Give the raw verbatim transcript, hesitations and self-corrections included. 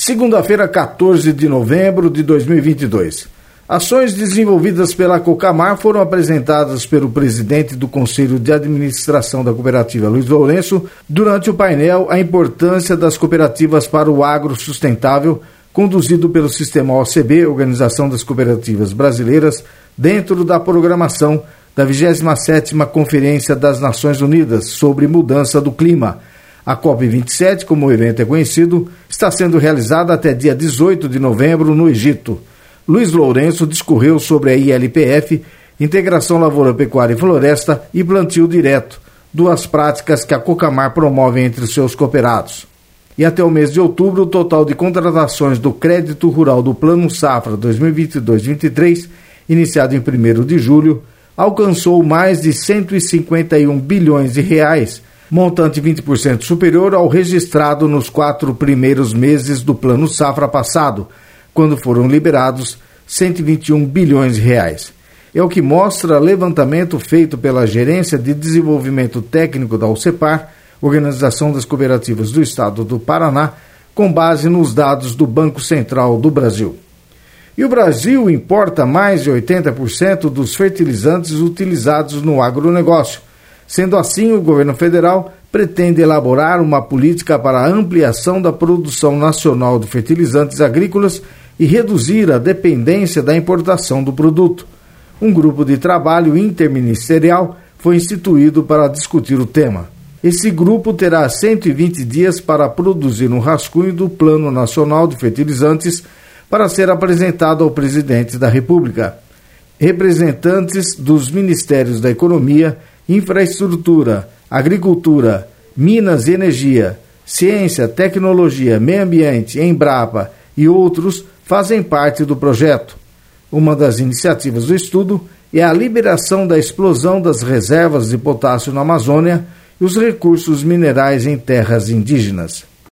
Segunda-feira, quatorze de novembro de dois mil e vinte e dois. Ações desenvolvidas pela Cocamar foram apresentadas pelo presidente do Conselho de Administração da Cooperativa, Luiz Lourenço, durante o painel A Importância das Cooperativas para o Agro Sustentável, conduzido pelo Sistema O C B, Organização das Cooperativas Brasileiras, dentro da programação da vigésima sétima Conferência das Nações Unidas sobre Mudança do Clima. A COP vinte e sete, como o evento é conhecido, está sendo realizada até dia dezoito de novembro no Egito. Luiz Lourenço discorreu sobre a I L P F, Integração Lavoura, Pecuária e Floresta e Plantio Direto, duas práticas que a Cocamar promove entre seus cooperados. E até o mês de outubro, o total de contratações do Crédito Rural do Plano Safra dois mil e vinte e dois vinte e três, iniciado em primeiro de julho, alcançou mais de cento e cinquenta e um bilhões de reais, montante vinte por cento superior ao registrado nos quatro primeiros meses do Plano Safra passado, quando foram liberados cento e vinte e um bilhões de reais. É o que mostra levantamento feito pela Gerência de Desenvolvimento Técnico da OCEPAR, Organização das Cooperativas do Estado do Paraná, com base nos dados do Banco Central do Brasil. E o Brasil importa mais de oitenta por cento dos fertilizantes utilizados no agronegócio. Sendo assim, o governo federal pretende elaborar uma política para a ampliação da produção nacional de fertilizantes agrícolas e reduzir a dependência da importação do produto. Um grupo de trabalho interministerial foi instituído para discutir o tema. Esse grupo terá cento e vinte dias para produzir um rascunho do Plano Nacional de Fertilizantes para ser apresentado ao presidente da República. Representantes dos Ministérios da Economia, Infraestrutura, Agricultura, Minas e Energia, Ciência, Tecnologia, Meio Ambiente, Embrapa e outros fazem parte do projeto. Uma das iniciativas do estudo é a liberação da explosão das reservas de potássio na Amazônia e os recursos minerais em terras indígenas.